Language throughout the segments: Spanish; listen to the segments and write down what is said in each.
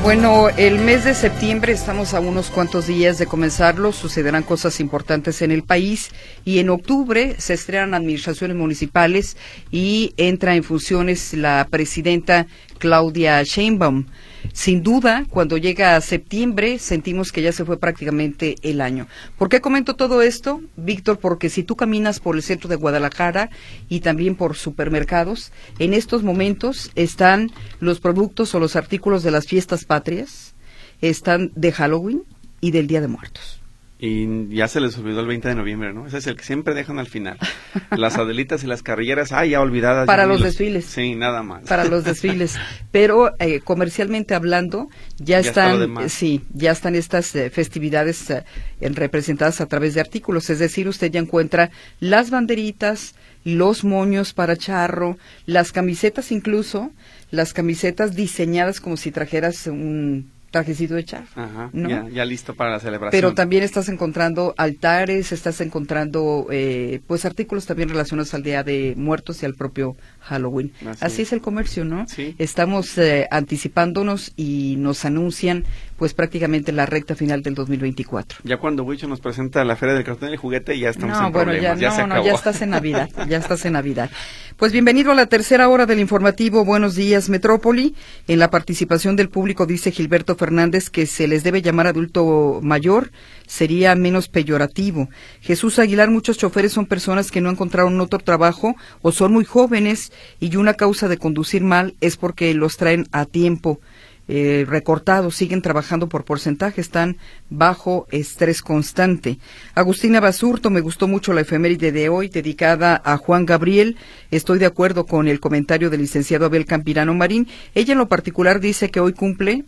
Bueno, el mes de septiembre, estamos a unos cuantos días de comenzarlo, sucederán cosas importantes en el país y en octubre se estrenan administraciones municipales y entra en funciones la presidenta Claudia Sheinbaum. Sin duda, cuando llega a septiembre, sentimos que ya se fue prácticamente el año. ¿Por qué comento todo esto, Víctor? Porque si tú caminas por el centro de Guadalajara y también por supermercados, en estos momentos están los productos o los artículos de las fiestas patrias, están de Halloween y del Día de Muertos. Y ya se les olvidó el 20 de noviembre, ¿no? Ese es el que siempre dejan al final. Las Adelitas y las carrilleras, ya olvidadas. Para los desfiles. Sí, nada más. Para los desfiles. Pero comercialmente hablando, ya están estas festividades representadas a través de artículos. Es decir, usted ya encuentra las banderitas, los moños para charro, las camisetas incluso, las camisetas diseñadas como si trajeras un trajecito de charro. Ajá, ¿no? ya listo para la celebración. Pero también estás encontrando altares, estás encontrando pues artículos también relacionados al Día de Muertos y al propio Halloween. Así es el comercio, ¿no? Sí. Estamos anticipándonos y nos anuncian pues prácticamente la recta final del 2024. Ya cuando Huicho nos presenta la Feria del Cartón y el Juguete, ya estamos en problemas. Ya se acabó. Ya estás en Navidad, ya estás en Navidad. Pues bienvenido a la tercera hora del informativo Buenos Días Metrópoli. En la participación del público dice Gilberto Fernández que se les debe llamar adulto mayor, sería menos peyorativo. Jesús Aguilar, muchos choferes son personas que no encontraron otro trabajo o son muy jóvenes y una causa de conducir mal es porque los traen a tiempo recortados, siguen trabajando por porcentaje, están bajo estrés constante. Agustina Basurto, me gustó mucho la efeméride de hoy dedicada a Juan Gabriel. Estoy de acuerdo con el comentario del licenciado Abel Campirano Marín. Ella en lo particular dice que hoy cumple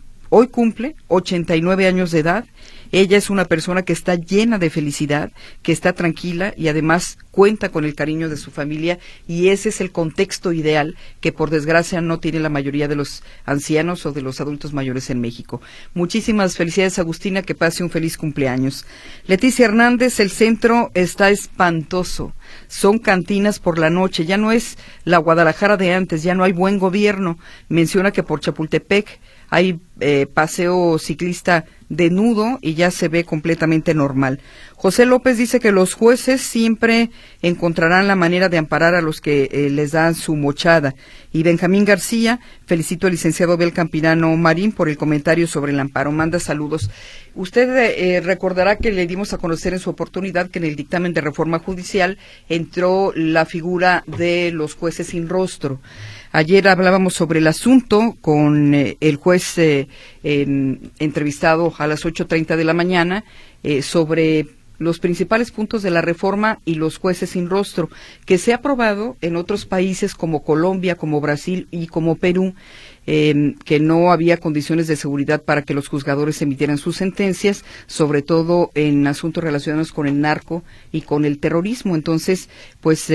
89 años de edad. Ella es una persona que está llena de felicidad, que está tranquila y además cuenta con el cariño de su familia y ese es el contexto ideal que por desgracia no tiene la mayoría de los ancianos o de los adultos mayores en México. Muchísimas felicidades, Agustina, que pase un feliz cumpleaños. Leticia Hernández, el centro está espantoso. Son cantinas por la noche, ya no es la Guadalajara de antes, ya no hay buen gobierno. Menciona que por Chapultepec hay paseo ciclista de nudo y ya se ve completamente normal. José López dice que los jueces siempre encontrarán la manera de amparar a los que les dan su mochada. Y Benjamín García, felicito al licenciado Abel Campirano Marín por el comentario sobre el amparo. Manda saludos. Usted recordará que le dimos a conocer en su oportunidad que en el dictamen de reforma judicial entró la figura de los jueces sin rostro. Ayer hablábamos sobre el asunto con el juez entrevistado a las 8:30 de la mañana sobre los principales puntos de la reforma y los jueces sin rostro, que se ha aprobado en otros países como Colombia, como Brasil y como Perú, que no había condiciones de seguridad para que los juzgadores emitieran sus sentencias, sobre todo en asuntos relacionados con el narco y con el terrorismo. Entonces, pues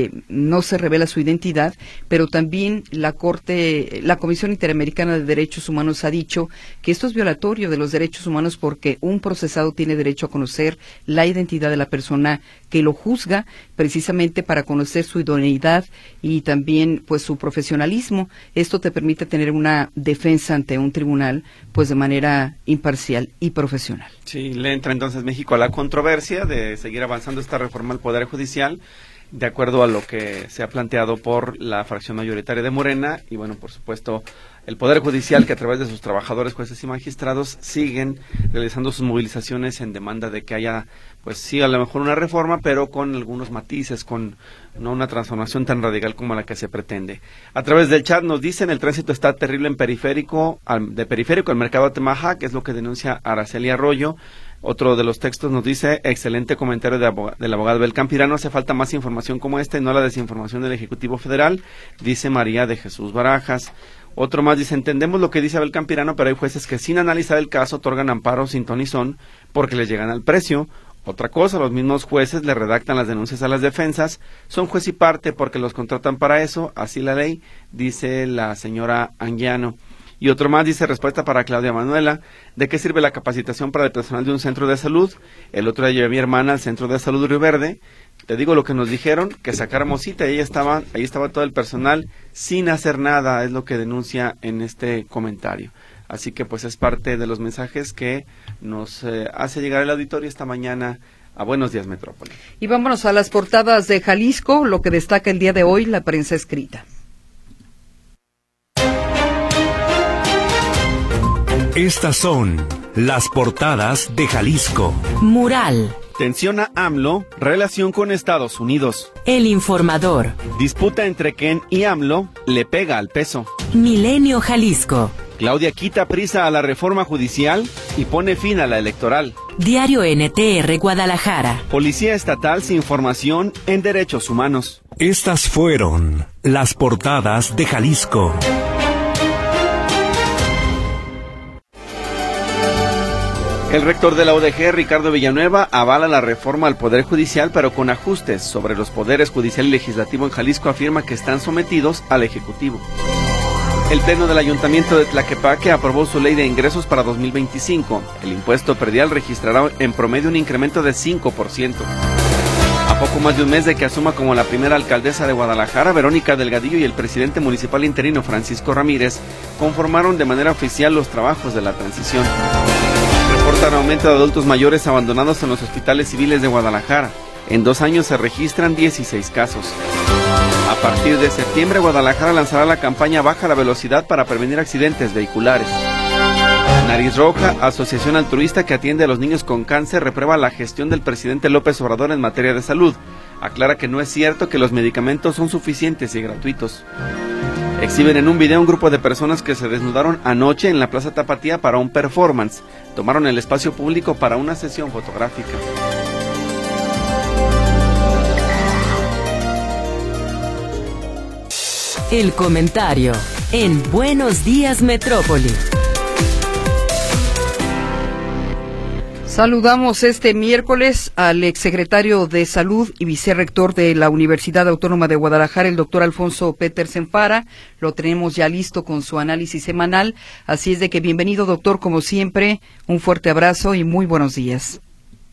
no se revela su identidad, pero también la Comisión Interamericana de Derechos Humanos ha dicho que esto es violatorio de los derechos humanos porque un procesado tiene derecho a conocer la identidad de la persona que lo juzga, precisamente para conocer su idoneidad y también pues su profesionalismo. Esto te permite tener una defensa ante un tribunal pues de manera imparcial y profesional. Sí, le entra entonces México a la controversia de seguir avanzando esta reforma al Poder Judicial de acuerdo a lo que se ha planteado por la fracción mayoritaria de Morena y bueno, por supuesto, el Poder Judicial que a través de sus trabajadores, jueces y magistrados siguen realizando sus movilizaciones en demanda de que haya, pues sí, a lo mejor una reforma, pero con algunos matices, con no una transformación tan radical como la que se pretende. A través del chat nos dicen, el tránsito está terrible en periférico al mercado de Temajac, que es lo que denuncia Araceli Arroyo. Otro de los textos nos dice, excelente comentario del abogado Abel Campirano, hace falta más información como esta y no la desinformación del Ejecutivo Federal, dice María de Jesús Barajas. Otro más dice, entendemos lo que dice Abel Campirano, pero hay jueces que sin analizar el caso otorgan amparo sin ton ni son porque les llegan al precio. Otra cosa, los mismos jueces le redactan las denuncias a las defensas, son juez y parte porque los contratan para eso, así la ley, dice la señora Anguiano. Y otro más dice, respuesta para Claudia Manuela, ¿de qué sirve la capacitación para el personal de un centro de salud? El otro día llevé a mi hermana al centro de salud Río Verde, te digo lo que nos dijeron, que sacáramos cita, y ahí estaba todo el personal sin hacer nada, es lo que denuncia en este comentario. Así que pues es parte de los mensajes que nos hace llegar el auditorio esta mañana a Buenos Días Metrópoli. Y vámonos a las portadas de Jalisco, lo que destaca el día de hoy la prensa escrita. Estas son las portadas de Jalisco. Mural. Tensiona AMLO, relación con Estados Unidos. El Informador. Disputa entre Ken y AMLO, le pega al peso. Milenio Jalisco. Claudia quita prisa a la reforma judicial y pone fin a la electoral. Diario NTR Guadalajara. Policía estatal sin formación en derechos humanos. Estas fueron las portadas de Jalisco. El rector de la UDG, Ricardo Villanueva, avala la reforma al Poder Judicial, pero con ajustes sobre los poderes judicial y legislativo en Jalisco. Afirma que están sometidos al Ejecutivo. El Pleno del Ayuntamiento de Tlaquepaque aprobó su ley de ingresos para 2025. El impuesto predial registrará en promedio un incremento de 5%. A poco más de un mes de que asuma como la primera alcaldesa de Guadalajara, Verónica Delgadillo y el presidente municipal interino, Francisco Ramírez, conformaron de manera oficial los trabajos de la transición. Reportan aumento de adultos mayores abandonados en los hospitales civiles de Guadalajara. En 2 años se registran 16 casos. A partir de septiembre, Guadalajara lanzará la campaña Baja la Velocidad para prevenir accidentes vehiculares. Nariz Roja, asociación altruista que atiende a los niños con cáncer, reprueba la gestión del presidente López Obrador en materia de salud. Aclara que no es cierto que los medicamentos son suficientes y gratuitos. Exhiben en un video un grupo de personas que se desnudaron anoche en la Plaza Tapatía para un performance. Tomaron el espacio público para una sesión fotográfica. El comentario en Buenos Días Metrópoli. Saludamos este miércoles al exsecretario de Salud y vicerrector de la Universidad Autónoma de Guadalajara, el doctor Alfonso Petersen Para. Lo tenemos ya listo con su análisis semanal. Así es de que bienvenido, doctor, como siempre. Un fuerte abrazo y muy buenos días.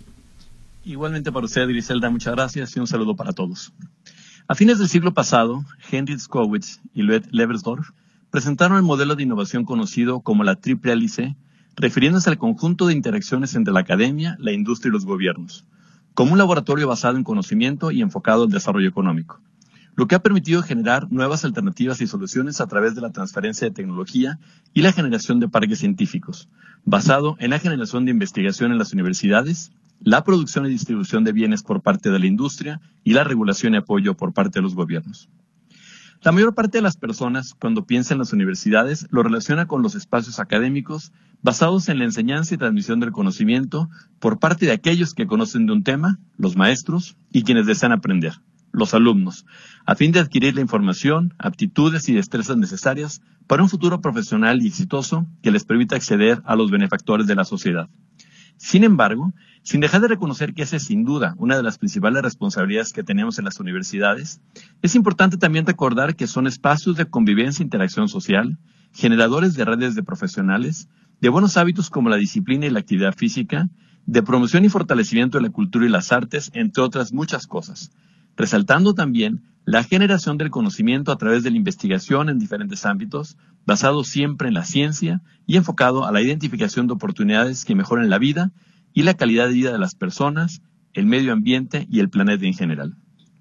Igualmente para usted, Griselda, muchas gracias y un saludo para todos. A fines del siglo pasado, Heinrich Skowitz y Lloyd Leversdorf presentaron el modelo de innovación conocido como la triple hélice, refiriéndose al conjunto de interacciones entre la academia, la industria y los gobiernos, como un laboratorio basado en conocimiento y enfocado al desarrollo económico, lo que ha permitido generar nuevas alternativas y soluciones a través de la transferencia de tecnología y la generación de parques científicos, basado en la generación de investigación en las universidades, la producción y distribución de bienes por parte de la industria y la regulación y apoyo por parte de los gobiernos. La mayor parte de las personas, cuando piensa en las universidades, lo relaciona con los espacios académicos basados en la enseñanza y transmisión del conocimiento por parte de aquellos que conocen de un tema, los maestros, y quienes desean aprender, los alumnos, a fin de adquirir la información, aptitudes y destrezas necesarias para un futuro profesional y exitoso que les permita acceder a los benefactores de la sociedad. Sin embargo, sin dejar de reconocer que esa es sin duda una de las principales responsabilidades que tenemos en las universidades, es importante también recordar que son espacios de convivencia e interacción social, generadores de redes de profesionales, de buenos hábitos como la disciplina y la actividad física, de promoción y fortalecimiento de la cultura y las artes, entre otras muchas cosas, resaltando también la generación del conocimiento a través de la investigación en diferentes ámbitos, basado siempre en la ciencia y enfocado a la identificación de oportunidades que mejoren la vida y la calidad de vida de las personas, el medio ambiente y el planeta en general.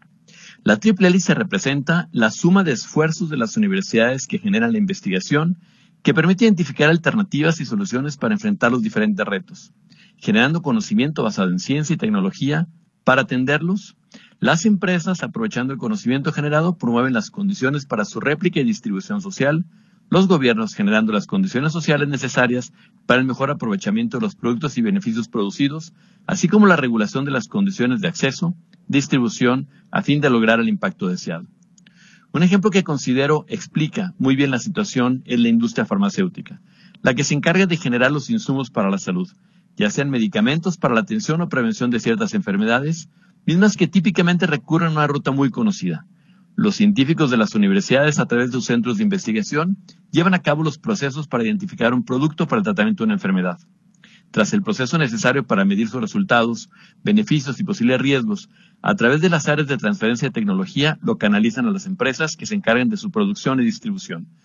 La triple hélice representa la suma de esfuerzos de las universidades que generan la investigación, que permite identificar alternativas y soluciones para enfrentar los diferentes retos, generando conocimiento basado en ciencia y tecnología para atenderlos. Las empresas, aprovechando el conocimiento generado, promueven las condiciones para su réplica y distribución social, los gobiernos generando las condiciones sociales necesarias para el mejor aprovechamiento de los productos y beneficios producidos, así como la regulación de las condiciones de acceso, distribución, a fin de lograr el impacto deseado. Un ejemplo que considero explica muy bien la situación es la industria farmacéutica, la que se encarga de generar los insumos para la salud, ya sean medicamentos para la atención o prevención de ciertas enfermedades, mismas que típicamente recurren a una ruta muy conocida. Los científicos de las universidades, a través de sus centros de investigación, llevan a cabo los procesos para identificar un producto para el tratamiento de una enfermedad. Tras el proceso necesario para medir sus resultados, beneficios y posibles riesgos, a través de las áreas de transferencia de tecnología, lo canalizan a las empresas que se encargan de su producción y distribución,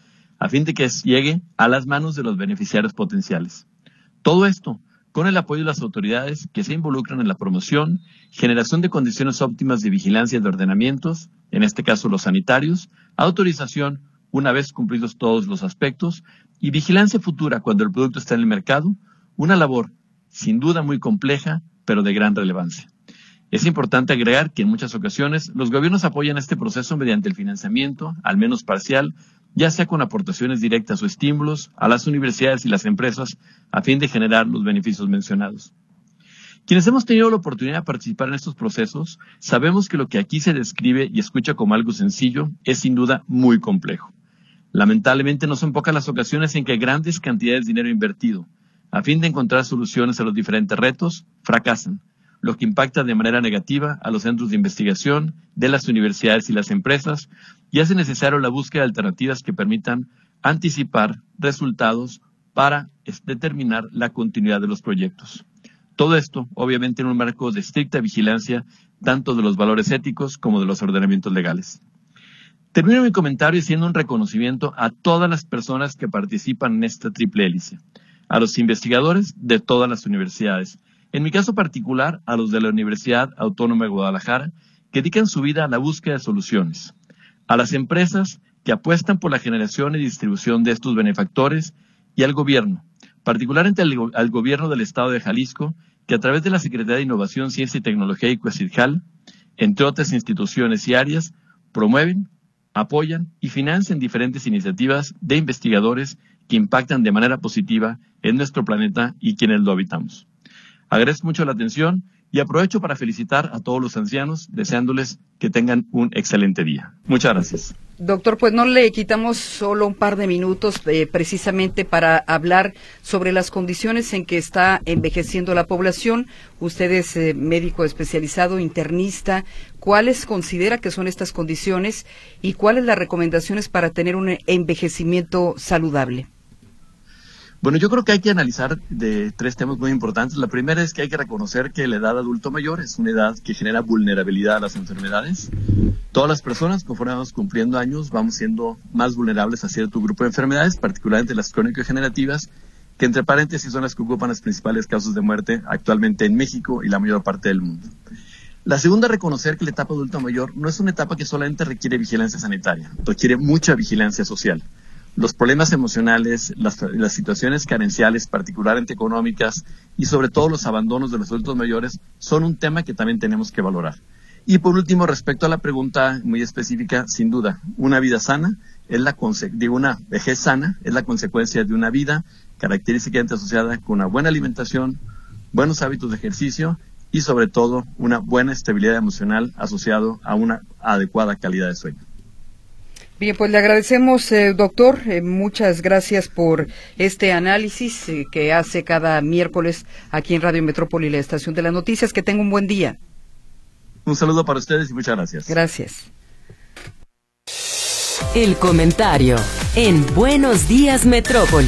a fin de que llegue a las manos de los beneficiarios potenciales. Todo esto con el apoyo de las autoridades que se involucran en la promoción, generación de condiciones óptimas de vigilancia y de ordenamientos, en este caso los sanitarios, autorización una vez cumplidos todos los aspectos, y vigilancia futura cuando el producto está en el mercado, una labor sin duda muy compleja, pero de gran relevancia. Es importante agregar que en muchas ocasiones los gobiernos apoyan este proceso mediante el financiamiento, al menos parcial, ya sea con aportaciones directas o estímulos a las universidades y las empresas a fin de generar los beneficios mencionados. Quienes hemos tenido la oportunidad de participar en estos procesos, sabemos que lo que aquí se describe y escucha como algo sencillo es sin duda muy complejo. Lamentablemente no son pocas las ocasiones en que grandes cantidades de dinero invertido a fin de encontrar soluciones a los diferentes retos fracasan, lo que impacta de manera negativa a los centros de investigación, de las universidades y las empresas, y hace necesario la búsqueda de alternativas que permitan anticipar resultados para determinar la continuidad de los proyectos. Todo esto, obviamente, en un marco de estricta vigilancia, tanto de los valores éticos como de los ordenamientos legales. Termino mi comentario haciendo un reconocimiento a todas las personas que participan en esta triple hélice, a los investigadores de todas las universidades, en mi caso particular a los de la Universidad Autónoma de Guadalajara, que dedican su vida a la búsqueda de soluciones, a las empresas que apuestan por la generación y distribución de estos benefactores y al gobierno, particularmente al gobierno del Estado de Jalisco, que a través de la Secretaría de Innovación, Ciencia y Tecnología y COECIDJAL, entre otras instituciones y áreas, promueven, apoyan y financian diferentes iniciativas de investigadores que impactan de manera positiva en nuestro planeta y quienes lo habitamos. Agradezco mucho la atención y aprovecho para felicitar a todos los ancianos, deseándoles que tengan un excelente día. Muchas gracias. Doctor, pues no le quitamos solo un par de minutos precisamente para hablar sobre las condiciones en que está envejeciendo la población. Usted es médico especializado, internista. ¿Cuáles considera que son estas condiciones y cuáles las recomendaciones para tener un envejecimiento saludable? Bueno, yo creo que hay que analizar de tres temas muy importantes. La primera es que hay que reconocer que la edad adulto mayor es una edad que genera vulnerabilidad a las enfermedades. Todas las personas, conforme vamos cumpliendo años, vamos siendo más vulnerables a cierto grupo de enfermedades, particularmente las crónico-degenerativas, que entre paréntesis son las que ocupan las principales causas de muerte actualmente en México y la mayor parte del mundo. La segunda, reconocer que la etapa adulto mayor no es una etapa que solamente requiere vigilancia sanitaria, requiere mucha vigilancia social. Los problemas emocionales, las situaciones carenciales, particularmente económicas, y sobre todo los abandonos de los adultos mayores, son un tema que también tenemos que valorar. Y por último, respecto a la pregunta muy específica, sin duda, una vida sana, una vejez sana, es la consecuencia de una vida característicamente asociada con una buena alimentación, buenos hábitos de ejercicio y sobre todo una buena estabilidad emocional asociado a una adecuada calidad de sueño. Bien, pues le agradecemos, doctor, muchas gracias por este análisis que hace cada miércoles aquí en Radio Metrópoli, la estación de las noticias. Que tenga un buen día. Un saludo para ustedes y muchas gracias. Gracias. El comentario en Buenos Días Metrópoli.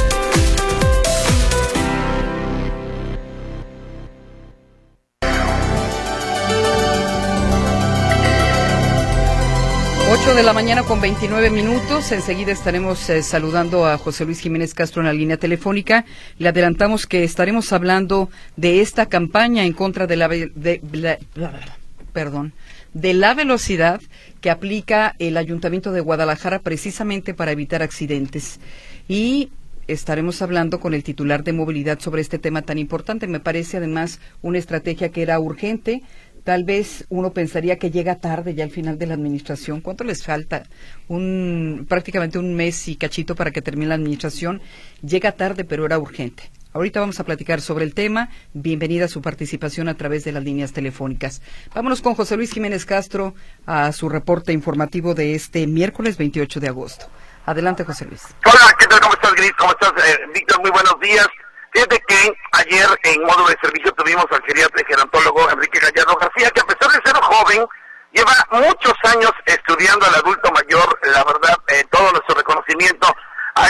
De la mañana con 29 minutos. Enseguida estaremos saludando a José Luis Jiménez Castro en la línea telefónica. Le adelantamos que estaremos hablando de esta campaña en contra de la velocidad que aplica el Ayuntamiento de Guadalajara precisamente para evitar accidentes. Y estaremos hablando con el titular de movilidad sobre este tema tan importante. Me parece además una estrategia que era urgente. Tal vez uno pensaría que llega tarde ya al final de la administración. ¿Cuánto les falta? Prácticamente un mes y cachito para que termine la administración. Llega tarde, pero era urgente. Ahorita vamos a platicar sobre el tema. Bienvenida a su participación a través de las líneas telefónicas. Vámonos con José Luis Jiménez Castro a su reporte informativo de este miércoles 28 de agosto. Adelante, José Luis. Hola, ¿qué tal? ¿Cómo estás, Gris? ¿Cómo estás, Víctor? Muy buenos días. Fíjate que ayer en módulo de servicio tuvimos al geriatra y gerontólogo Enrique Gallardo García, que a pesar de ser joven, lleva muchos años estudiando al adulto mayor. La verdad, todo nuestro reconocimiento a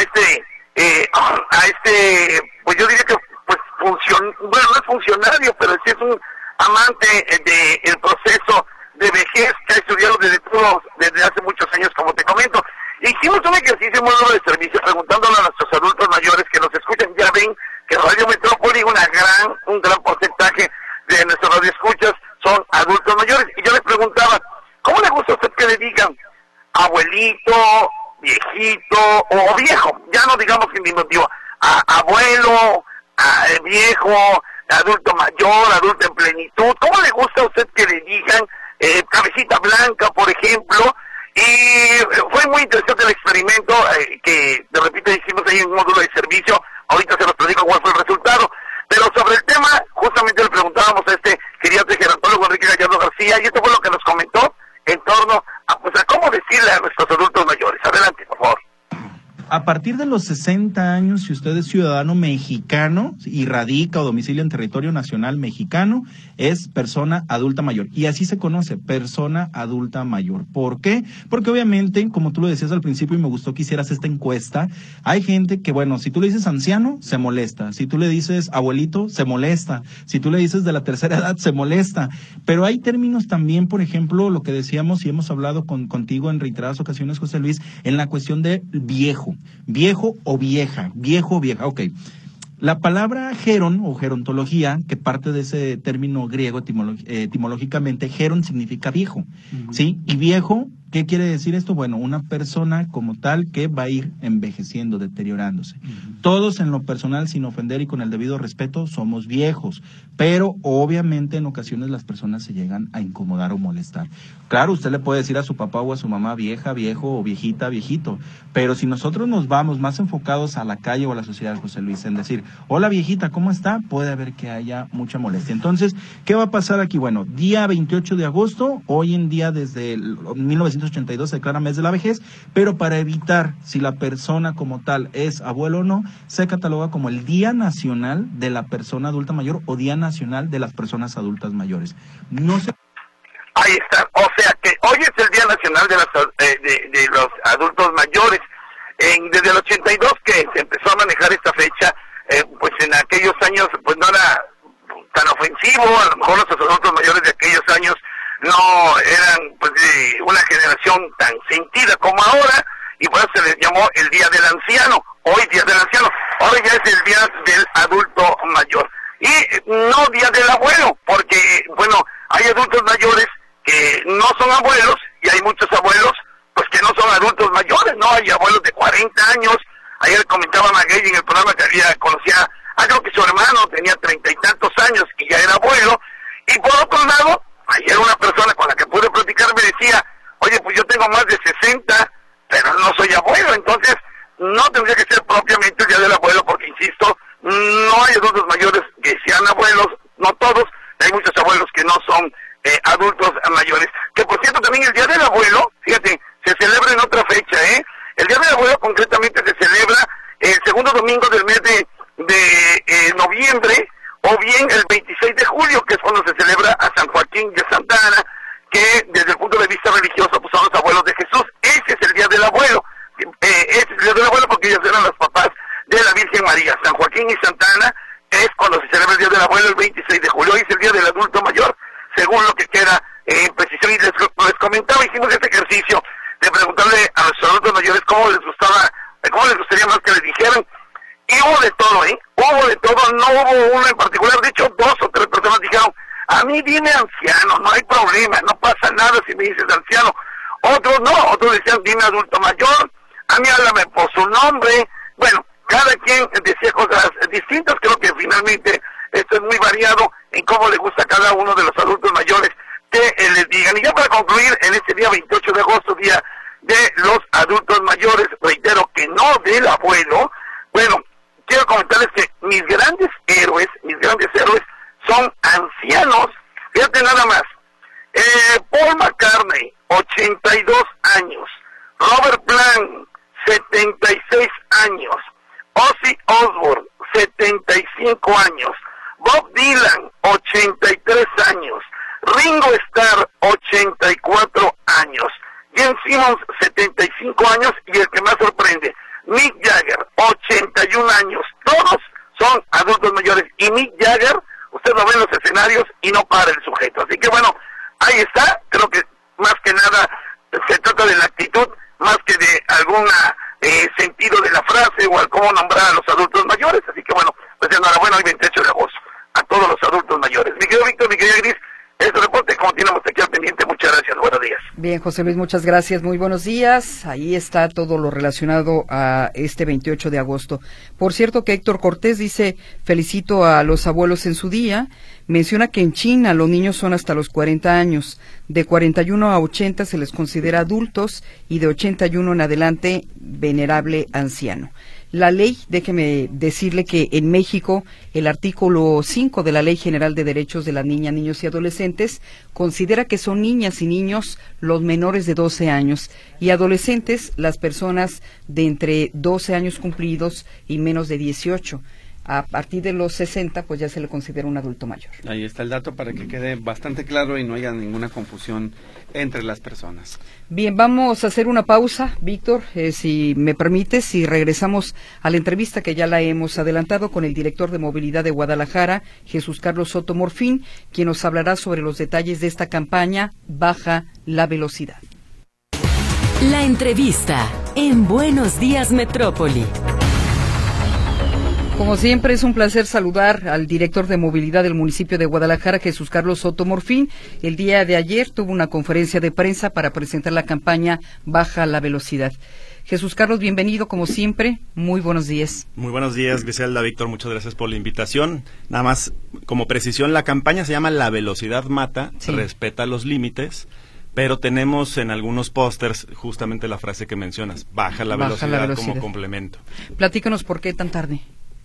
pues yo diría que no es funcionario, pero sí es un amante del proceso de vejez que ha estudiado desde hace muchos años, como te comento. Hicimos un ejercicio muy duro de servicio preguntándole a nuestros adultos mayores que nos escuchan. Ya ven que Radio Metrópoli, un gran porcentaje de nuestros radioescuchas son adultos mayores. Y yo les preguntaba, ¿cómo le gusta a usted que le digan abuelito, viejito o viejo? Ya no digamos en diminutivo, abuelo, viejo, adulto mayor, adulto en plenitud. ¿Cómo le gusta a usted que le digan cabecita blanca, por ejemplo? Y fue muy interesante el experimento que, de repente, hicimos ahí en un módulo de servicio. Ahorita se los platico cuál fue el resultado. Pero sobre el tema, justamente le preguntábamos a este geriatra gerontólogo Enrique Gallardo García, y esto fue lo que nos comentó en torno a, pues, a cómo decirle a nuestros adultos mayores. Adelante, por favor. A partir de los 60 años, si usted es ciudadano mexicano y radica o domicilia en territorio nacional mexicano, es persona adulta mayor. Y así se conoce, persona adulta mayor. ¿Por qué? Porque obviamente, como tú lo decías al principio y me gustó que hicieras esta encuesta, hay gente que, bueno, si tú le dices anciano, se molesta. Si tú le dices abuelito, se molesta. Si tú le dices de la tercera edad, se molesta. Pero hay términos también, por ejemplo, lo que decíamos y hemos hablado contigo en reiteradas ocasiones, José Luis, en la cuestión de viejo. Viejo o vieja, ok. La palabra geron o gerontología, que parte de ese término griego etimológicamente, geron significa viejo, ¿sí? Y viejo, ¿qué quiere decir esto? Bueno, una persona como tal que va a ir envejeciendo, deteriorándose. Todos en lo personal, sin ofender y con el debido respeto, somos viejos, pero obviamente en ocasiones las personas se llegan a incomodar o molestar. Claro, usted le puede decir a su papá o a su mamá vieja, viejo o viejita, viejito, pero si nosotros nos vamos más enfocados a la calle o a la sociedad, José Luis, en decir, hola viejita, ¿cómo está? Puede haber que haya mucha molestia. Entonces, ¿qué va a pasar aquí? Bueno, día 28 de agosto, hoy en día desde 1982 se declara mes de la vejez, pero para evitar si la persona como tal es abuelo o no, se cataloga como el Día Nacional de la Persona Adulta Mayor o Día Nacional de las Personas Adultas Mayores. No se... Ahí está, o sea que hoy es el Día Nacional de los Adultos Mayores. Desde el 82 que se empezó a manejar esta fecha, pues en aquellos años pues no era tan ofensivo, a lo mejor los adultos mayores de aquellos años no eran pues de una generación tan sentida como ahora, y por eso se les llamó el Día del Anciano. Hoy Día del Anciano, ahora ya es el Día del Adulto Mayor. Y no Día del Abuelo, porque bueno, hay adultos mayores que no son abuelos, y hay muchos abuelos pues que no son adultos mayores, ¿no? Hay abuelos de 40 años, ayer comentaba Maguey en el programa que conocía, creo que su hermano tenía 30 y tantos años y ya era abuelo. Y por otro lado, ayer una persona con la que pude platicar me decía, oye, pues yo tengo más de 60, pero no soy abuelo, entonces no tendría que ser propiamente el Día del Abuelo, porque insisto, no hay adultos mayores que sean abuelos, no todos, hay muchos abuelos que no son adultos mayores. Que por cierto, también el Día del Abuelo, fíjate, se celebra en otra fecha, El Día del Abuelo concretamente se celebra el segundo domingo del mes de noviembre, o bien el 26 de julio, que es cuando se celebra a San Joaquín de Santa Ana, que desde el punto de vista religioso pues son los abuelos de Jesús. Ese es el Día del Abuelo, ese es el Día del Abuelo porque ellos eran los papás de la Virgen María. San Joaquín y Santa Ana es cuando se celebra el Día del Abuelo, el 26 de julio, y es el Día del Adulto Mayor, según lo que queda en precisión. Y les comentaba, hicimos este ejercicio de preguntarle a nuestros adultos mayores cómo les gustaría más que les dijeran. Y hubo de todo, hubo de todo, no hubo uno en particular. De hecho, 2 o 3 personas dijeron, a mí dime anciano, no hay problema, no pasa nada si me dices anciano. Otros no, otros decían dime adulto mayor, a mí háblame por su nombre. Bueno, cada quien decía cosas distintas. Creo que finalmente esto es muy variado en cómo le gusta a cada uno de los adultos mayores que les digan. Y ya para concluir, en este día 28 de agosto, Día de los Adultos Mayores, reitero que no del abuelo, bueno, quiero comentarles que mis grandes héroes son ancianos. Fíjate nada más, Paul McCartney, 82 años, Robert Plant, 76 años, Ozzy Osbourne, 75 años, Bob Dylan, 83 años, Ringo Starr, 84 años, Gene Simmons, 75 años, y el que más sorprende, Mick Jagger, 81 años. Todos son adultos mayores, y Mick Jagger, usted lo ve en los escenarios y no para el sujeto. Así que bueno, ahí está. Creo que más que nada se trata de la actitud, más que de algún sentido de la frase o al cómo nombrar a los adultos mayores. Así que bueno, pues enhorabuena hoy 28 de agosto a todos los adultos mayores. Mi querido Víctor, mi querida Gris, este reporte continuamos aquí al pendiente. Muchas gracias, buenos días. Bien, José Luis, muchas gracias, muy buenos días. Ahí está todo lo relacionado a este 28 de agosto. Por cierto que Héctor Cortés dice, felicito a los abuelos en su día. Menciona que en China los niños son hasta los 40 años. De 41 a 80 se les considera adultos y de 81 en adelante venerable anciano. La ley, déjeme decirle que en México el artículo 5 de la Ley General de Derechos de las Niñas, Niños y Adolescentes considera que son niñas y niños los menores de 12 años y adolescentes las personas de entre 12 años cumplidos y menos de 18. A partir de los 60, pues ya se le considera un adulto mayor. Ahí está el dato para que quede bastante claro y no haya ninguna confusión entre las personas. Bien, vamos a hacer una pausa, Víctor, si me permites, y regresamos a la entrevista que ya la hemos adelantado con el director de Movilidad de Guadalajara, Jesús Carlos Soto Morfín, quien nos hablará sobre los detalles de esta campaña Baja la Velocidad. La entrevista en Buenos Días Metrópoli. Como siempre, es un placer saludar al director de movilidad del municipio de Guadalajara, Jesús Carlos Soto Morfín. El día de ayer tuvo una conferencia de prensa para presentar la campaña Baja la Velocidad. Jesús Carlos, bienvenido como siempre. Muy buenos días. Muy buenos días, Griselda, Víctor, muchas gracias por la invitación. Nada más, como precisión, la campaña se llama La Velocidad Mata, sí. Respeta los límites. Pero tenemos en algunos pósters justamente la frase que mencionas, baja la velocidad como complemento. Platícanos por qué tan tarde.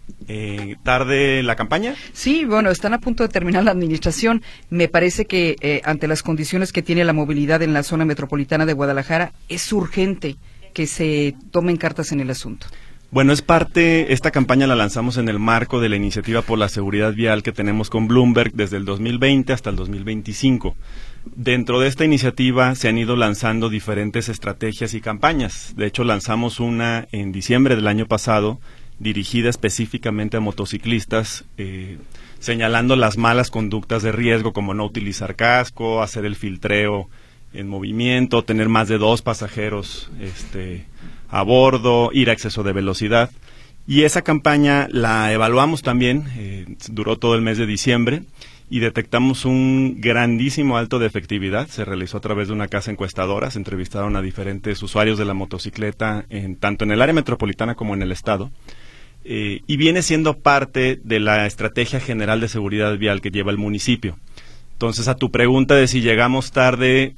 ¿Tarde la campaña? Sí, bueno, están a punto de terminar la administración. Me parece que ante las condiciones que tiene la movilidad en la zona metropolitana de Guadalajara, es urgente que se tomen cartas en el asunto. Bueno, esta campaña la lanzamos en el marco de la iniciativa por la seguridad vial que tenemos con Bloomberg desde el 2020 hasta el 2025. Dentro de esta iniciativa se han ido lanzando diferentes estrategias y campañas. De hecho, lanzamos una en diciembre del año pasado, dirigida específicamente a motociclistas, señalando las malas conductas de riesgo como no utilizar casco, hacer el filtreo en movimiento, tener más de 2 pasajeros a bordo, ir a exceso de velocidad. Y esa campaña la evaluamos también, duró todo el mes de diciembre y detectamos un grandísimo alto de efectividad. Se realizó a través de una casa encuestadora, se entrevistaron a diferentes usuarios de la motocicleta, tanto en el área metropolitana como en el estado. Y viene siendo parte de la estrategia general de seguridad vial que lleva el municipio. Entonces, a tu pregunta de si llegamos tarde,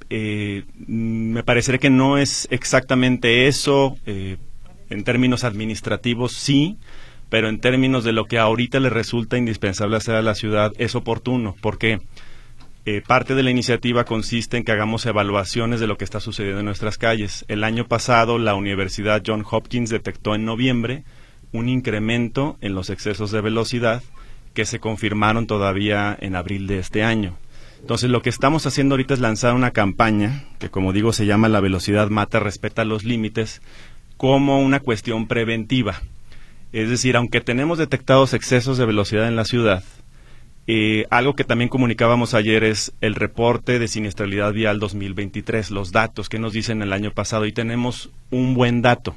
me parecería que no es exactamente eso. En términos administrativos, sí, pero en términos de lo que ahorita le resulta indispensable hacer a la ciudad, es oportuno. ¿Por qué? Parte de la iniciativa consiste en que hagamos evaluaciones de lo que está sucediendo en nuestras calles. El año pasado, la Universidad Johns Hopkins detectó en noviembre un incremento en los excesos de velocidad que se confirmaron todavía en abril de este año. Entonces, lo que estamos haciendo ahorita es lanzar una campaña que, como digo, se llama La Velocidad Mata, Respeta los Límites, como una cuestión preventiva. Es decir, aunque tenemos detectados excesos de velocidad en la ciudad, algo que también comunicábamos ayer es el reporte de siniestralidad vial 2023, los datos que nos dicen el año pasado, y tenemos un buen dato.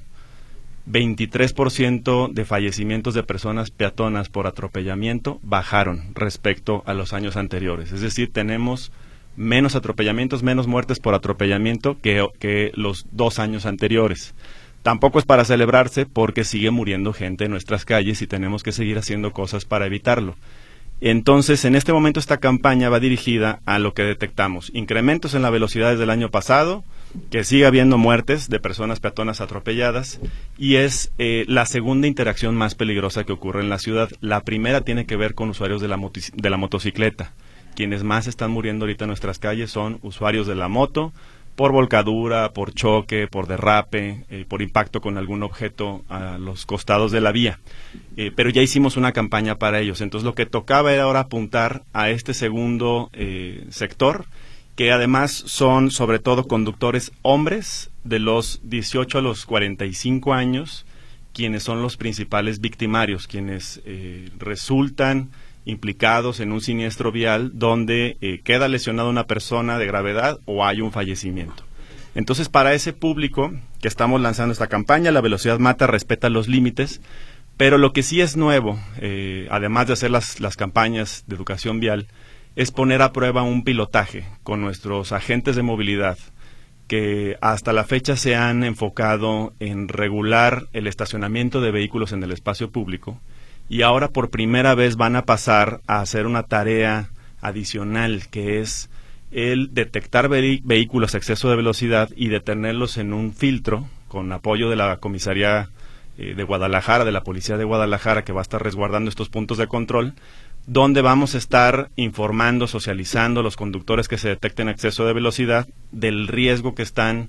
23% de fallecimientos de personas peatonas por atropellamiento bajaron respecto a los años anteriores. Es decir, tenemos menos atropellamientos, menos muertes por atropellamiento que los 2 años anteriores. Tampoco es para celebrarse porque sigue muriendo gente en nuestras calles y tenemos que seguir haciendo cosas para evitarlo. Entonces, en este momento esta campaña va dirigida a lo que detectamos. Incrementos en la velocidad desde el año pasado, que sigue habiendo muertes de personas peatonas atropelladas, y es la segunda interacción más peligrosa que ocurre en la ciudad. La primera tiene que ver con usuarios de la motocicleta. Quienes más están muriendo ahorita en nuestras calles son usuarios de la moto, por volcadura, por choque, por derrape, por impacto con algún objeto a los costados de la vía. Pero ya hicimos una campaña para ellos. Entonces, lo que tocaba era ahora apuntar a este segundo sector, que además son sobre todo conductores hombres de los 18 a los 45 años, quienes son los principales victimarios, quienes resultan implicados en un siniestro vial donde queda lesionada una persona de gravedad o hay un fallecimiento. Entonces, para ese público que estamos lanzando esta campaña, La Velocidad Mata, respeta los límites, pero lo que sí es nuevo, además de hacer las campañas de educación vial, es poner a prueba un pilotaje con nuestros agentes de movilidad, que hasta la fecha se han enfocado en regular el estacionamiento de vehículos en el espacio público, y ahora por primera vez van a pasar a hacer una tarea adicional, que es el detectar vehículos a exceso de velocidad y detenerlos en un filtro con apoyo de la comisaría de Guadalajara, de la Policía de Guadalajara, que va a estar resguardando estos puntos de control, donde vamos a estar informando, socializando a los conductores que se detecten exceso de velocidad del riesgo que están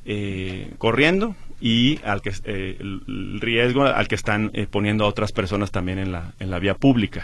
corriendo y el riesgo al que están poniendo a otras personas también en la vía pública.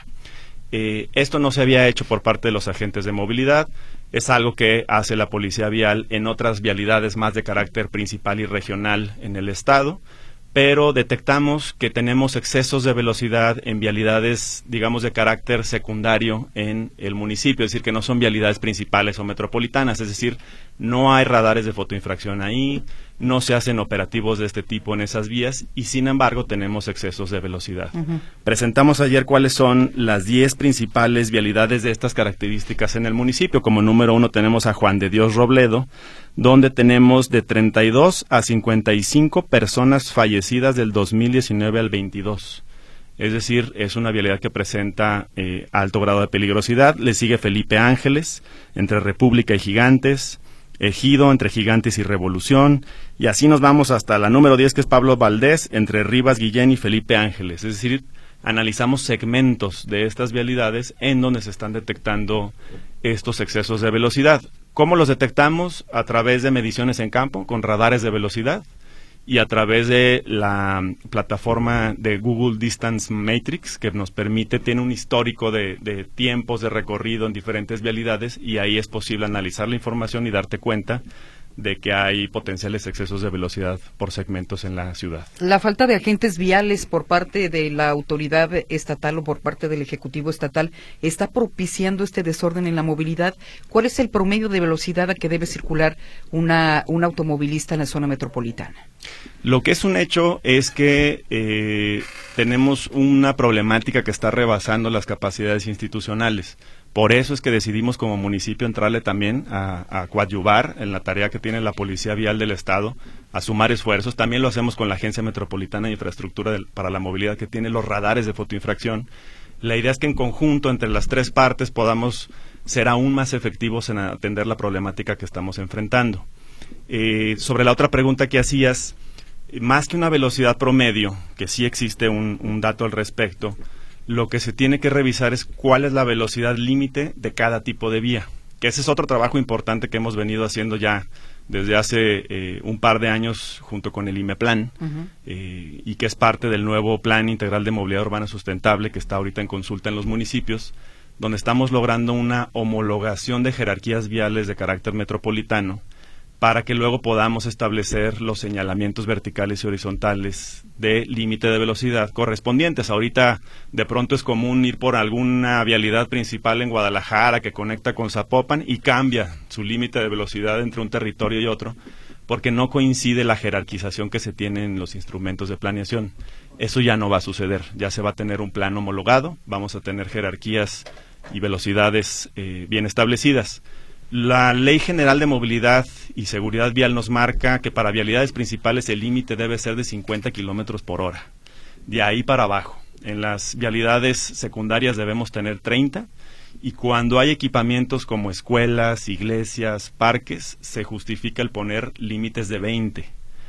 Esto no se había hecho por parte de los agentes de movilidad, es algo que hace la Policía Vial en otras vialidades más de carácter principal y regional en el estado, pero detectamos que tenemos excesos de velocidad en vialidades, digamos, de carácter secundario en el municipio, es decir, que no son vialidades principales o metropolitanas, es decir, no hay radares de fotoinfracción ahí, no se hacen operativos de este tipo en esas vías y, sin embargo, tenemos excesos de velocidad. Presentamos ayer cuáles son las 10 principales vialidades de estas características en el municipio. Como número 1 tenemos a Juan de Dios Robledo, donde tenemos de 32 a 55 personas fallecidas del 2019 al 22. Es decir, es una vialidad que presenta alto grado de peligrosidad. Le sigue Felipe Ángeles, entre República y Gigantes, Ejido, entre Gigantes y Revolución, y así nos vamos hasta la número 10, que es Pablo Valdés, entre Rivas Guillén y Felipe Ángeles. Es decir, analizamos segmentos de estas vialidades en donde se están detectando estos excesos de velocidad. ¿Cómo los detectamos? A través de mediciones en campo, con radares de velocidad, y a través de la plataforma de Google Distance Matrix, que nos permite, tiene un histórico de tiempos de recorrido en diferentes vialidades, y ahí es posible analizar la información y darte cuenta de que hay potenciales excesos de velocidad por segmentos en la ciudad. La falta de agentes viales por parte de la autoridad estatal o por parte del Ejecutivo estatal está propiciando este desorden en la movilidad. ¿Cuál es el promedio de velocidad a que debe circular un automovilista en la zona metropolitana? Lo que es un hecho es que tenemos una problemática que está rebasando las capacidades institucionales. Por eso es que decidimos como municipio entrarle también a coadyuvar en la tarea que tiene la Policía Vial del Estado, a sumar esfuerzos. También lo hacemos con la Agencia Metropolitana de Infraestructura para la Movilidad, que tiene los radares de fotoinfracción. La idea es que en conjunto, entre las tres partes, podamos ser aún más efectivos en atender la problemática que estamos enfrentando. Sobre la otra pregunta que hacías, más que una velocidad promedio, que sí existe un dato al respecto, lo que se tiene que revisar es cuál es la velocidad límite de cada tipo de vía, que ese es otro trabajo importante que hemos venido haciendo ya desde hace un par de años junto con el IMEPLAN, y que es parte del nuevo Plan Integral de Movilidad Urbana Sustentable que está ahorita en consulta en los municipios, donde estamos logrando una homologación de jerarquías viales de carácter metropolitano, para que luego podamos establecer los señalamientos verticales y horizontales de límite de velocidad correspondientes. Ahorita de pronto es común ir por alguna vialidad principal en Guadalajara que conecta con Zapopan y cambia su límite de velocidad entre un territorio y otro, porque no coincide la jerarquización que se tiene en los instrumentos de planeación. Eso ya no va a suceder, ya se va a tener un plan homologado, vamos a tener jerarquías y velocidades bien establecidas. La Ley General de Movilidad y Seguridad Vial nos marca que para vialidades principales el límite debe ser de 50 kilómetros por hora. De ahí para abajo. En las vialidades secundarias debemos tener 30, y cuando hay equipamientos como escuelas, iglesias, parques, se justifica el poner límites de 20,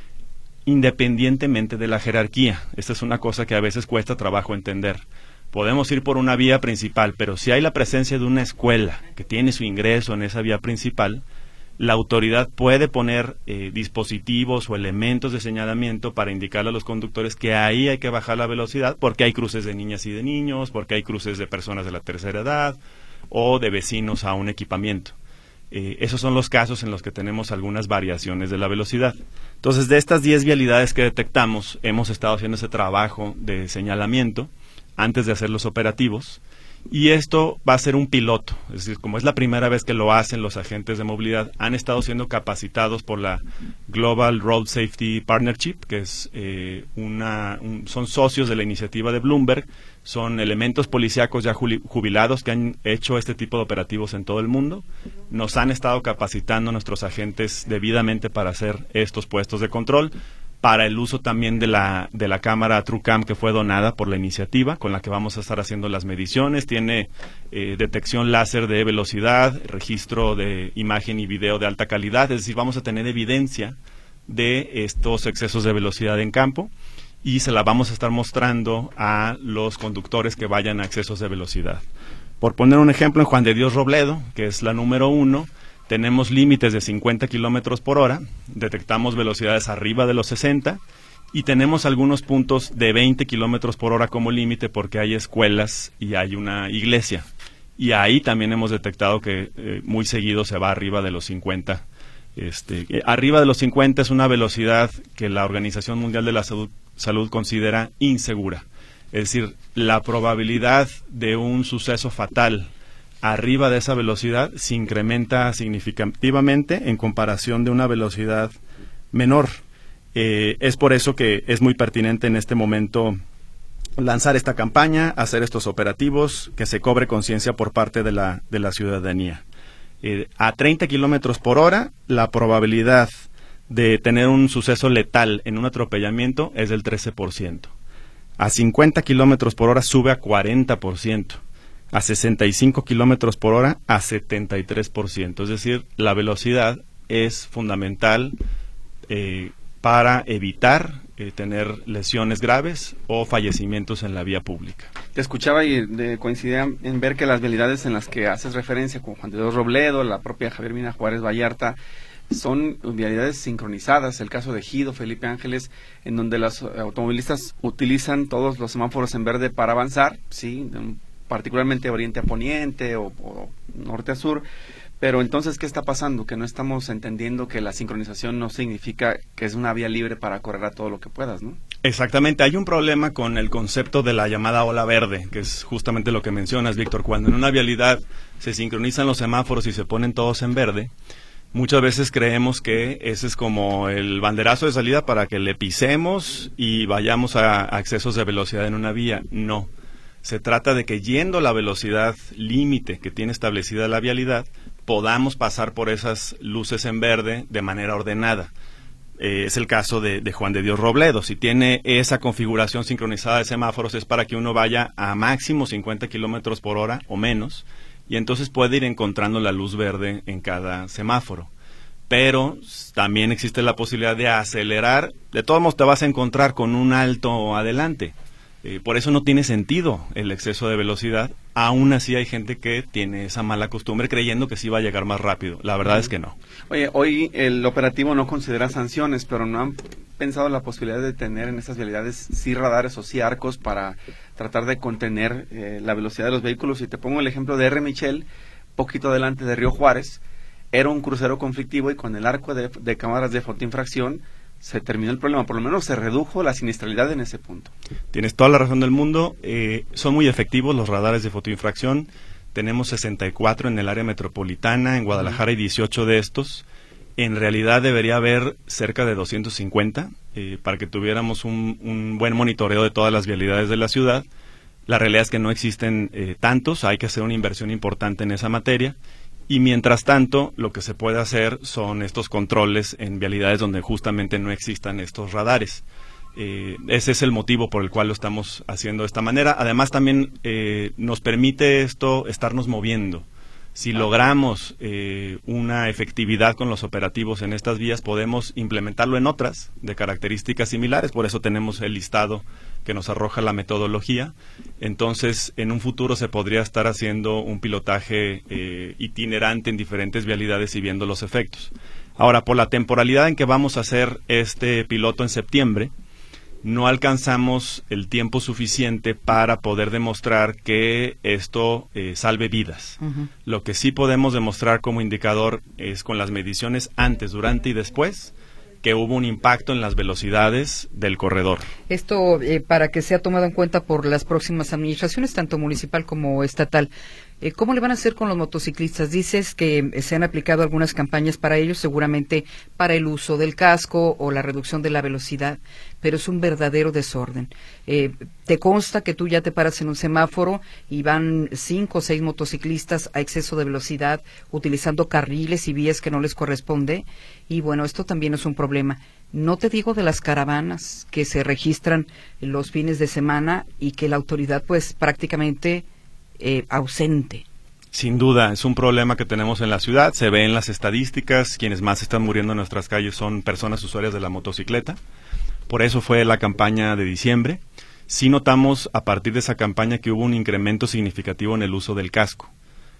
independientemente de la jerarquía. Esta es una cosa que a veces cuesta trabajo entender. Podemos ir por una vía principal, pero si hay la presencia de una escuela que tiene su ingreso en esa vía principal, la autoridad puede poner dispositivos o elementos de señalamiento para indicarle a los conductores que ahí hay que bajar la velocidad, porque hay cruces de niñas y de niños, porque hay cruces de personas de la tercera edad o de vecinos a un equipamiento. Esos son los casos en los que tenemos algunas variaciones de la velocidad. Entonces, de estas 10 vialidades que detectamos, hemos estado haciendo ese trabajo de señalamiento antes de hacer los operativos, Y esto va a ser un piloto, es decir, como es la primera vez que lo hacen los agentes de movilidad, han estado siendo capacitados por la Global Road Safety Partnership, que es son socios de la iniciativa de Bloomberg, son elementos policíacos ya jubilados que han hecho este tipo de operativos en todo el mundo. Nos han estado capacitando nuestros agentes debidamente para hacer estos puestos de control, para el uso también de la cámara TrueCam que fue donada por la iniciativa, con la que vamos a estar haciendo las mediciones. Tiene detección láser de velocidad, registro de imagen y video de alta calidad, es decir, vamos a tener evidencia de estos excesos de velocidad en campo y se la vamos a estar mostrando a los conductores que vayan a excesos de velocidad. Por poner un ejemplo, en Juan de Dios Robledo, que es la número 1, tenemos límites de 50 kilómetros por hora, detectamos velocidades arriba de los 60 y tenemos algunos puntos de 20 kilómetros por hora como límite porque hay escuelas y hay una iglesia. Y ahí también hemos detectado que muy seguido se va arriba de los 50. Arriba de los 50 es una velocidad que la Organización Mundial de la Salud considera insegura. Es decir, la probabilidad de un suceso fatal arriba de esa velocidad se incrementa significativamente en comparación de una velocidad menor. Es por eso que es muy pertinente en este momento lanzar esta campaña, hacer estos operativos, que se cobre conciencia por parte de la ciudadanía. A 30 kilómetros por hora, la probabilidad de tener un suceso letal en un atropellamiento es del 13%. A 50 kilómetros por hora sube a 40%. A 65 kilómetros por hora a 73%. Es decir, la velocidad es fundamental para evitar tener lesiones graves o fallecimientos en la vía pública. Te escuchaba y coincidía en ver que las vialidades en las que haces referencia, como Juan de Dios Robledo, la propia Javier Mina Juárez Vallarta, son vialidades sincronizadas. El caso de Ejido, Felipe Ángeles, en donde los automovilistas utilizan todos los semáforos en verde para avanzar, sí, particularmente oriente a poniente o norte a sur, pero entonces, ¿qué está pasando? Que no estamos entendiendo que la sincronización no significa que es una vía libre para correr a todo lo que puedas, ¿no? Exactamente, hay un problema con el concepto de la llamada ola verde, que es justamente lo que mencionas, Víctor. Cuando en una vialidad se sincronizan los semáforos y se ponen todos en verde, muchas veces creemos que ese es como el banderazo de salida para que le pisemos y vayamos a excesos de velocidad en una vía. No. Se trata de que yendo la velocidad límite que tiene establecida la vialidad, podamos pasar por esas luces en verde de manera ordenada. Es el caso de Juan de Dios Robledo. Si tiene esa configuración sincronizada de semáforos es para que uno vaya a máximo 50 kilómetros por hora o menos, y entonces puede ir encontrando la luz verde en cada semáforo. Pero también existe la posibilidad de acelerar. De todos modos te vas a encontrar con un alto adelante. Por eso no tiene sentido el exceso de velocidad. Aún así hay gente que tiene esa mala costumbre creyendo que sí va a llegar más rápido. La verdad es que no. Oye, hoy el operativo no considera sanciones, pero ¿no han pensado la posibilidad de tener en esas vialidades sí radares o sí arcos para tratar de contener la velocidad de los vehículos? Y te pongo el ejemplo de R. Michel, poquito adelante de Río Juárez. Era un crucero conflictivo y con el arco de cámaras de fotoinfracción se terminó el problema, por lo menos se redujo la siniestralidad en ese punto. Tienes toda la razón del mundo, son muy efectivos los radares de fotoinfracción. Tenemos 64 en el área metropolitana, en Guadalajara hay 18 de estos. En realidad debería haber cerca de 250 para que tuviéramos un buen monitoreo de todas las vialidades de la ciudad. La realidad es que no existen tantos, hay que hacer una inversión importante en esa materia. Y mientras tanto, lo que se puede hacer son estos controles en vialidades donde justamente no existan estos radares. Ese es el motivo por el cual lo estamos haciendo de esta manera. Además, también nos permite esto estarnos moviendo. Si logramos una efectividad con los operativos en estas vías, podemos implementarlo en otras de características similares. Por eso tenemos el listado que nos arroja la metodología. Entonces, en un futuro se podría estar haciendo un pilotaje itinerante en diferentes vialidades y viendo los efectos. Ahora, por la temporalidad en que vamos a hacer este piloto en septiembre, no alcanzamos el tiempo suficiente para poder demostrar que esto salve vidas. Uh-huh. Lo que sí podemos demostrar como indicador es con las mediciones antes, durante y después, que hubo un impacto en las velocidades del corredor. Esto para que sea tomado en cuenta por las próximas administraciones, tanto municipal como estatal. ¿Cómo le van a hacer con los motociclistas? Dices que se han aplicado algunas campañas para ellos, seguramente para el uso del casco o la reducción de la velocidad, pero es un verdadero desorden. ¿Te consta que tú ya te paras en un semáforo y van 5 o 6 motociclistas a exceso de velocidad, utilizando carriles y vías que no les corresponde? Y bueno, esto también es un problema. No te digo de las caravanas que se registran los fines de semana y que la autoridad pues prácticamente ausente. Sin duda, es un problema que tenemos en la ciudad, se ve en las estadísticas, quienes más están muriendo en nuestras calles son personas usuarias de la motocicleta, por eso fue la campaña de diciembre. Sí notamos a partir de esa campaña que hubo un incremento significativo en el uso del casco,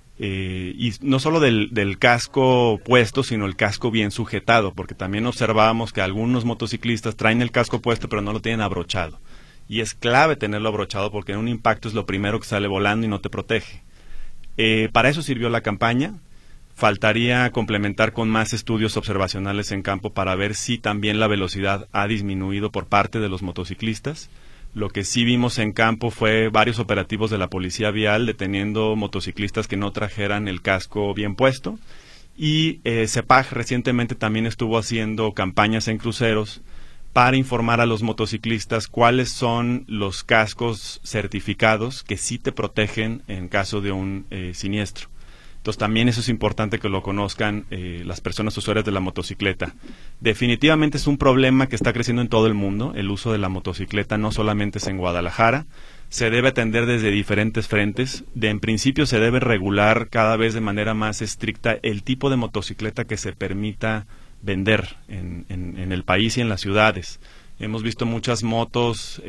y no solo del casco puesto, sino el casco bien sujetado, porque también observábamos que algunos motociclistas traen el casco puesto pero no lo tienen abrochado. Y es clave tenerlo abrochado porque en un impacto es lo primero que sale volando y no te protege. Para eso sirvió la campaña. Faltaría complementar con más estudios observacionales en campo para ver si también la velocidad ha disminuido por parte de los motociclistas. Lo que sí vimos en campo fue varios operativos de la policía vial deteniendo motociclistas que no trajeran el casco bien puesto. Y CEPAG recientemente también estuvo haciendo campañas en cruceros para informar a los motociclistas cuáles son los cascos certificados que sí te protegen en caso de un siniestro. Entonces también eso es importante que lo conozcan las personas usuarias de la motocicleta. Definitivamente es un problema que está creciendo en todo el mundo, el uso de la motocicleta no solamente es en Guadalajara, se debe atender desde diferentes frentes. En principio se debe regular cada vez de manera más estricta el tipo de motocicleta que se permita vender en el país y en las ciudades. Hemos visto muchas motos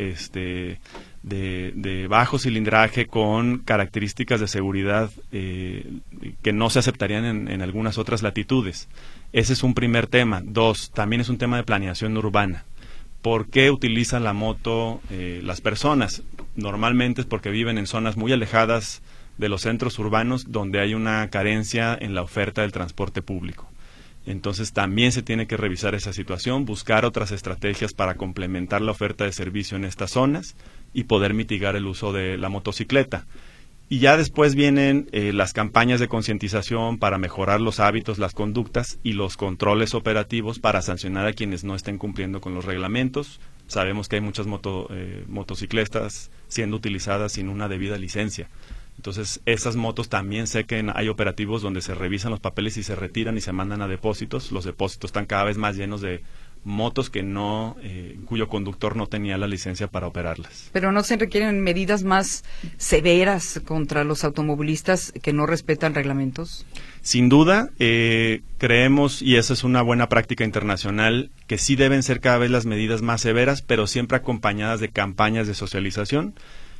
de bajo cilindraje con características de seguridad que no se aceptarían en algunas otras latitudes. Ese es un primer tema. 2, también es un tema de planeación urbana. ¿Por qué utilizan la moto las personas? Normalmente es porque viven en zonas muy alejadas de los centros urbanos donde hay una carencia en la oferta del transporte público. Entonces también se tiene que revisar esa situación, buscar otras estrategias para complementar la oferta de servicio en estas zonas y poder mitigar el uso de la motocicleta. Y ya después vienen las campañas de concientización para mejorar los hábitos, las conductas y los controles operativos para sancionar a quienes no estén cumpliendo con los reglamentos. Sabemos que hay muchas motocicletas siendo utilizadas sin una debida licencia. Entonces, esas motos también sé que hay operativos donde se revisan los papeles y se retiran y se mandan a depósitos. Los depósitos están cada vez más llenos de motos que cuyo conductor no tenía la licencia para operarlas. Pero no se requieren medidas más severas contra los automovilistas que no respetan reglamentos. Sin duda, creemos, y esa es una buena práctica internacional, que sí deben ser cada vez las medidas más severas, pero siempre acompañadas de campañas de socialización.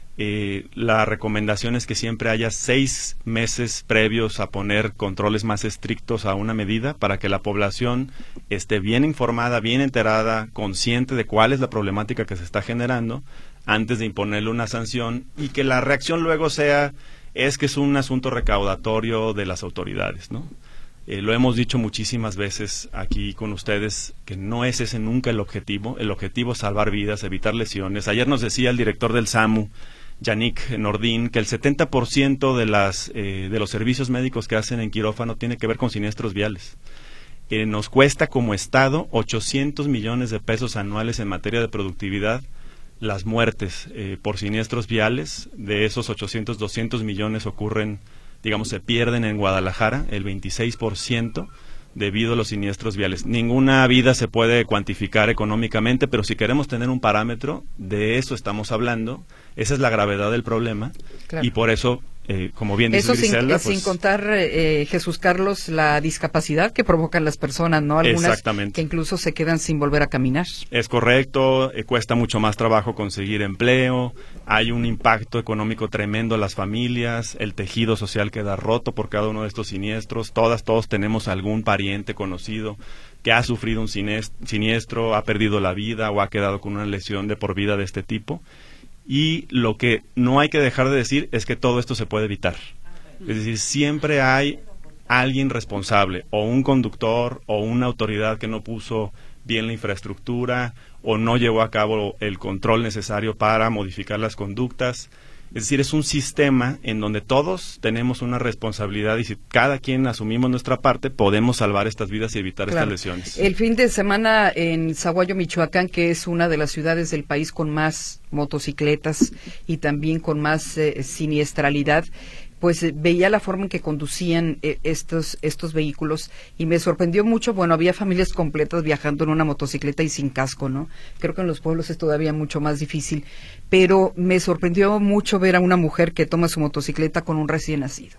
La recomendación es que siempre haya 6 meses previos a poner controles más estrictos a una medida para que la población esté bien informada, bien enterada, consciente de cuál es la problemática que se está generando antes de imponerle una sanción y que la reacción luego es que es un asunto recaudatorio de las autoridades, ¿no? Lo hemos dicho muchísimas veces aquí con ustedes que no es ese nunca el objetivo es salvar vidas, evitar lesiones. Ayer nos decía el director del SAMU, Yannick Nordin, que el 70% de los servicios médicos que hacen en quirófano tiene que ver con siniestros viales. Nos cuesta como Estado 800 millones de pesos anuales en materia de productividad las muertes por siniestros viales. De esos 800, 200 millones ocurren, se pierden en Guadalajara, el 26%. Debido a los siniestros viales. Ninguna vida se puede cuantificar económicamente, pero si queremos tener un parámetro, de eso estamos hablando. Esa es la gravedad del problema. Claro. Y por eso, como bien dice Griselda... Sin contar, Jesús Carlos, la discapacidad que provocan las personas, ¿no? Algunas que incluso se quedan sin volver a caminar. Es correcto, cuesta mucho más trabajo conseguir empleo, hay un impacto económico tremendo a las familias, el tejido social queda roto por cada uno de estos siniestros, todos tenemos algún pariente conocido que ha sufrido un siniestro, ha perdido la vida o ha quedado con una lesión de por vida de este tipo. Y lo que no hay que dejar de decir es que todo esto se puede evitar. Es decir, siempre hay alguien responsable, o un conductor, o una autoridad que no puso bien la infraestructura o no llevó a cabo el control necesario para modificar las conductas. Es decir, es un sistema en donde todos tenemos una responsabilidad y si cada quien asumimos nuestra parte, podemos salvar estas vidas y evitar estas lesiones. El fin de semana en Zaguayo, Michoacán, que es una de las ciudades del país con más motocicletas y también con más siniestralidad, pues veía la forma en que conducían estos vehículos y me sorprendió mucho. Bueno, había familias completas viajando en una motocicleta y sin casco, ¿no? Creo que en los pueblos es todavía mucho más difícil, pero me sorprendió mucho ver a una mujer que toma su motocicleta con un recién nacido.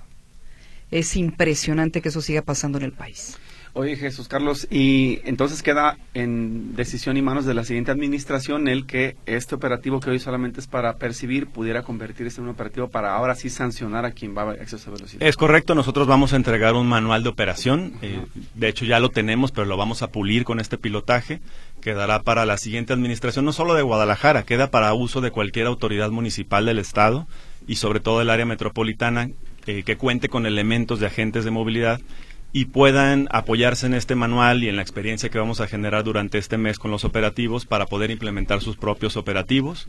Es impresionante que eso siga pasando en el país. Oye, Jesús Carlos, y entonces queda en decisión y manos de la siguiente administración el que este operativo que hoy solamente es para percibir pudiera convertirse en un operativo para ahora sí sancionar a quien va a exceso de velocidad. Es correcto, nosotros vamos a entregar un manual de operación, de hecho ya lo tenemos, pero lo vamos a pulir con este pilotaje, quedará para la siguiente administración, no solo de Guadalajara, queda para uso de cualquier autoridad municipal del estado y sobre todo del área metropolitana que cuente con elementos de agentes de movilidad y puedan apoyarse en este manual y en la experiencia que vamos a generar durante este mes con los operativos para poder implementar sus propios operativos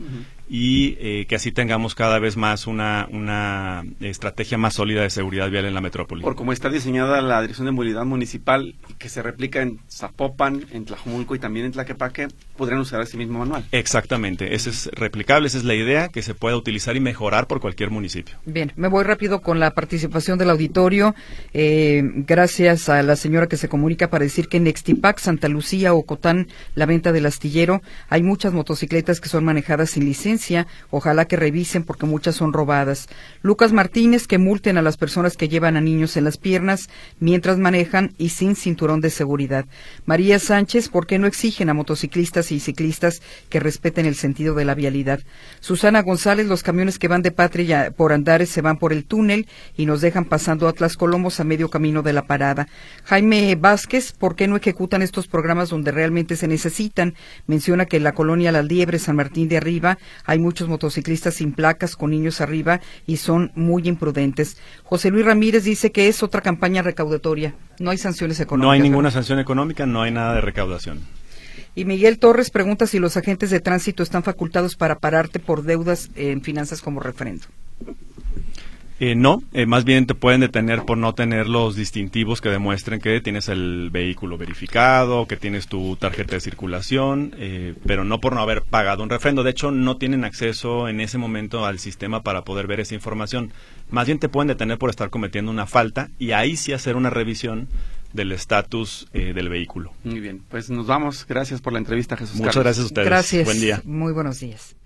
y que así tengamos cada vez más una estrategia más sólida de seguridad vial en la metrópoli. Por como está diseñada la Dirección de Movilidad Municipal, que se replica en Zapopan, en Tlajomulco y también en Tlaquepaque, podrían usar ese mismo manual. Exactamente, ese es replicable, esa es la idea, que se pueda utilizar y mejorar por cualquier municipio. Bien, me voy rápido con la participación del auditorio. Gracias a la señora que se comunica para decir que en Nextipac, Santa Lucía, Ocotán, la venta del astillero, hay muchas motocicletas que son manejadas sin licencia. Ojalá que revisen porque muchas son robadas. Lucas Martínez, que multen a las personas que llevan a niños en las piernas mientras manejan y sin cinturón de seguridad. María Sánchez, ¿por qué no exigen a motociclistas y ciclistas que respeten el sentido de la vialidad? Susana González, los camiones que van de Patria por Andares se van por el túnel y nos dejan pasando Atlas Colomos a medio camino de la parada. Jaime Vázquez, ¿por qué no ejecutan estos programas donde realmente se necesitan? Menciona que en la colonia Las Liebres, San Martín de Arriba, hay muchos motociclistas sin placas con niños arriba y son muy imprudentes. José Luis Ramírez dice que es otra campaña recaudatoria. No hay sanciones económicas. No hay ninguna sanción económica, no hay nada de recaudación. Y Miguel Torres pregunta si los agentes de tránsito están facultados para pararte por deudas en finanzas como referendo. No, más bien te pueden detener por no tener los distintivos que demuestren que tienes el vehículo verificado, que tienes tu tarjeta de circulación, pero no por no haber pagado un refrendo. De hecho, no tienen acceso en ese momento al sistema para poder ver esa información. Más bien te pueden detener por estar cometiendo una falta y ahí sí hacer una revisión del estatus del vehículo. Muy bien, pues nos vamos. Gracias por la entrevista, Jesús Carlos. Muchas gracias a ustedes. Gracias. Buen día. Muy buenos días.